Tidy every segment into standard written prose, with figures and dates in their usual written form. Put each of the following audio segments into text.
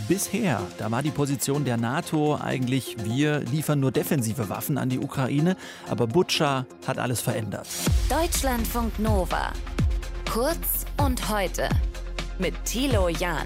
Bisher, da war die Position der NATO eigentlich, wir liefern nur defensive Waffen an die Ukraine, aber Butscha hat alles verändert. Deutschlandfunk Nova. Kurz und heute mit Thilo Jahn.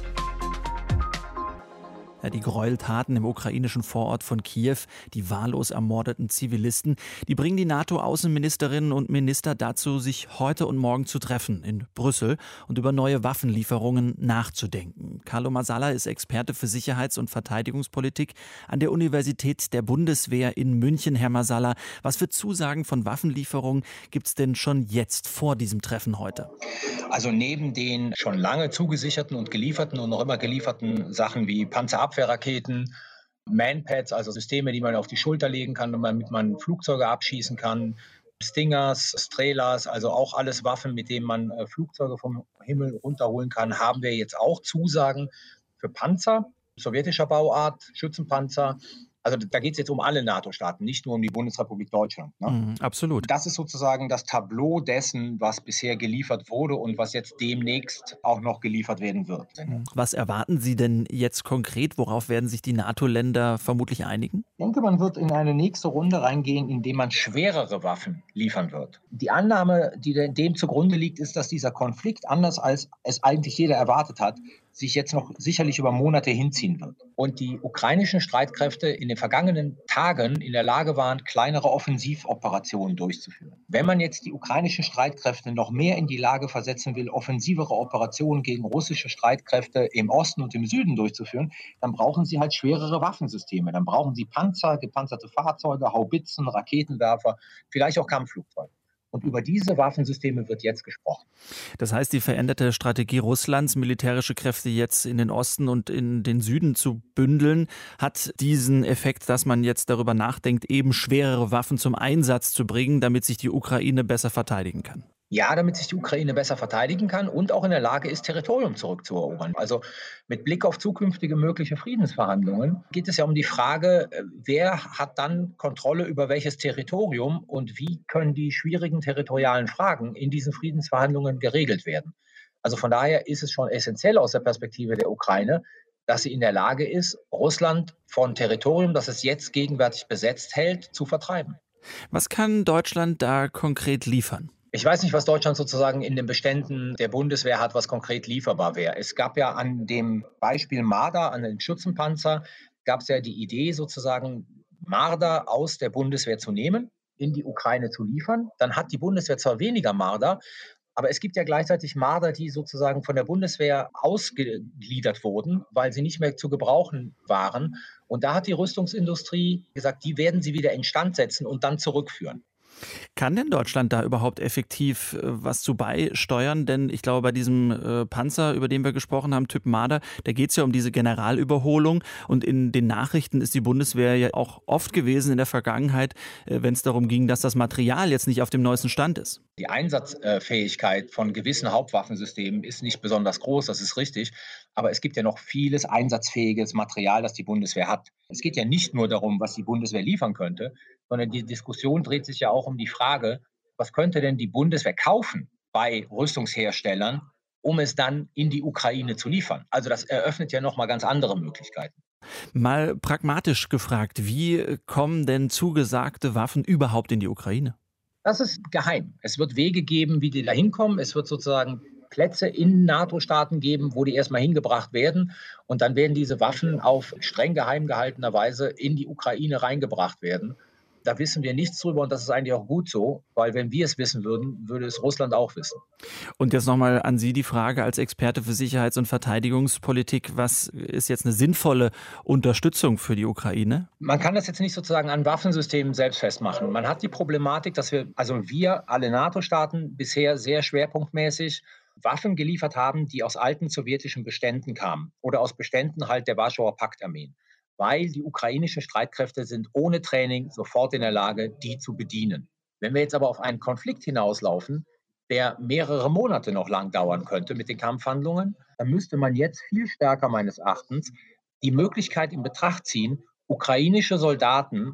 Ja, die Gräueltaten im ukrainischen Vorort von Kiew, die wahllos ermordeten Zivilisten, die bringen die NATO-Außenministerinnen und Minister dazu, sich heute und morgen zu treffen in Brüssel und über neue Waffenlieferungen nachzudenken. Carlo Marsala ist Experte für Sicherheits- und Verteidigungspolitik an der Universität der Bundeswehr in München. Herr Marsala, was für Zusagen von Waffenlieferungen gibt es denn schon jetzt vor diesem Treffen heute? Also neben den schon lange zugesicherten und gelieferten und noch immer gelieferten Sachen wie Panzerabwehrraketen, Manpads, also Systeme, die man auf die Schulter legen kann, damit man Flugzeuge abschießen kann, Stingers, Strelas, also auch alles Waffen, mit denen man Flugzeuge vom Himmel runterholen kann, haben wir jetzt auch Zusagen für Panzer sowjetischer Bauart, Schützenpanzer. Also da geht es jetzt um alle NATO-Staaten, nicht nur um die Bundesrepublik Deutschland. Ne? Absolut. Das ist sozusagen das Tableau dessen, was bisher geliefert wurde und was jetzt demnächst auch noch geliefert werden wird. Was erwarten Sie denn jetzt konkret? Worauf werden sich die NATO-Länder vermutlich einigen? Ich denke, man wird in eine nächste Runde reingehen, indem man schwerere Waffen liefern wird. Die Annahme, die dem zugrunde liegt, ist, dass dieser Konflikt, anders als es eigentlich jeder erwartet hat, sich jetzt noch sicherlich über Monate hinziehen wird. Und die ukrainischen Streitkräfte in den vergangenen Tagen in der Lage waren, kleinere Offensivoperationen durchzuführen. Wenn man jetzt die ukrainischen Streitkräfte noch mehr in die Lage versetzen will, offensivere Operationen gegen russische Streitkräfte im Osten und im Süden durchzuführen, dann brauchen sie halt schwerere Waffensysteme. Dann brauchen sie Panzer, gepanzerte Fahrzeuge, Haubitzen, Raketenwerfer, vielleicht auch Kampfflugzeuge. Und über diese Waffensysteme wird jetzt gesprochen. Das heißt, die veränderte Strategie Russlands, militärische Kräfte jetzt in den Osten und in den Süden zu bündeln, hat diesen Effekt, dass man jetzt darüber nachdenkt, eben schwerere Waffen zum Einsatz zu bringen, damit sich die Ukraine besser verteidigen kann. Ja, damit sich die Ukraine besser verteidigen kann und auch in der Lage ist, Territorium zurückzuerobern. Also mit Blick auf zukünftige mögliche Friedensverhandlungen geht es ja um die Frage, wer hat dann Kontrolle über welches Territorium und wie können die schwierigen territorialen Fragen in diesen Friedensverhandlungen geregelt werden. Also von daher ist es schon essentiell aus der Perspektive der Ukraine, dass sie in der Lage ist, Russland von Territorium, das es jetzt gegenwärtig besetzt hält, zu vertreiben. Was kann Deutschland da konkret liefern? Ich weiß nicht, was Deutschland sozusagen in den Beständen der Bundeswehr hat, was konkret lieferbar wäre. Es gab ja an dem Beispiel Marder, an den Schützenpanzer, gab es ja die Idee sozusagen, Marder aus der Bundeswehr zu nehmen, in die Ukraine zu liefern. Dann hat die Bundeswehr zwar weniger Marder, aber es gibt ja gleichzeitig Marder, die sozusagen von der Bundeswehr ausgegliedert wurden, weil sie nicht mehr zu gebrauchen waren. Und da hat die Rüstungsindustrie gesagt, die werden sie wieder instand setzen und dann zurückführen. Kann denn Deutschland da überhaupt effektiv was zu beisteuern? Denn ich glaube, bei diesem Panzer, über den wir gesprochen haben, Typ Marder, da geht es ja um diese Generalüberholung. Und in den Nachrichten ist die Bundeswehr ja auch oft gewesen in der Vergangenheit, wenn es darum ging, dass das Material jetzt nicht auf dem neuesten Stand ist. Die Einsatzfähigkeit von gewissen Hauptwaffensystemen ist nicht besonders groß, das ist richtig. Aber es gibt ja noch vieles einsatzfähiges Material, das die Bundeswehr hat. Es geht ja nicht nur darum, was die Bundeswehr liefern könnte, sondern die Diskussion dreht sich ja auch um die Frage, was könnte denn die Bundeswehr kaufen bei Rüstungsherstellern, um es dann in die Ukraine zu liefern. Also das eröffnet ja nochmal ganz andere Möglichkeiten. Mal pragmatisch gefragt, wie kommen denn zugesagte Waffen überhaupt in die Ukraine? Das ist geheim. Es wird Wege geben, wie die da hinkommen. Es wird sozusagen Plätze in NATO-Staaten geben, wo die erstmal hingebracht werden. Und dann werden diese Waffen auf streng geheim gehaltener Weise in die Ukraine reingebracht werden. Da wissen wir nichts drüber und das ist eigentlich auch gut so, weil wenn wir es wissen würden, würde es Russland auch wissen. Und jetzt nochmal an Sie die Frage als Experte für Sicherheits- und Verteidigungspolitik, was ist jetzt eine sinnvolle Unterstützung für die Ukraine? Man kann das jetzt nicht sozusagen an Waffensystemen selbst festmachen. Man hat die Problematik, dass wir alle NATO-Staaten bisher sehr schwerpunktmäßig Waffen geliefert haben, die aus alten sowjetischen Beständen kamen oder aus Beständen halt der Warschauer Paktarmeen. Weil die ukrainischen Streitkräfte sind ohne Training sofort in der Lage, die zu bedienen. Wenn wir jetzt aber auf einen Konflikt hinauslaufen, der mehrere Monate noch lang dauern könnte mit den Kampfhandlungen, dann müsste man jetzt viel stärker meines Erachtens die Möglichkeit in Betracht ziehen, ukrainische Soldaten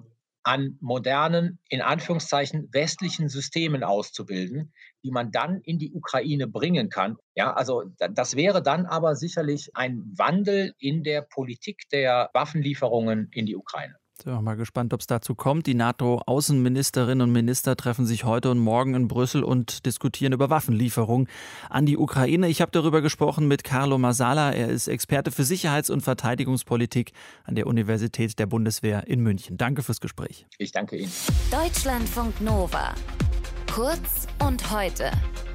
an modernen, in Anführungszeichen, westlichen Systemen auszubilden, die man dann in die Ukraine bringen kann. Ja, also das wäre dann aber sicherlich ein Wandel in der Politik der Waffenlieferungen in die Ukraine. Sind wir mal gespannt, ob es dazu kommt. Die NATO-Außenministerinnen und Minister treffen sich heute und morgen in Brüssel und diskutieren über Waffenlieferungen an die Ukraine. Ich habe darüber gesprochen mit Carlo Marsala. Er ist Experte für Sicherheits- und Verteidigungspolitik an der Universität der Bundeswehr in München. Danke fürs Gespräch. Ich danke Ihnen. Deutschlandfunk Nova. Kurz und heute.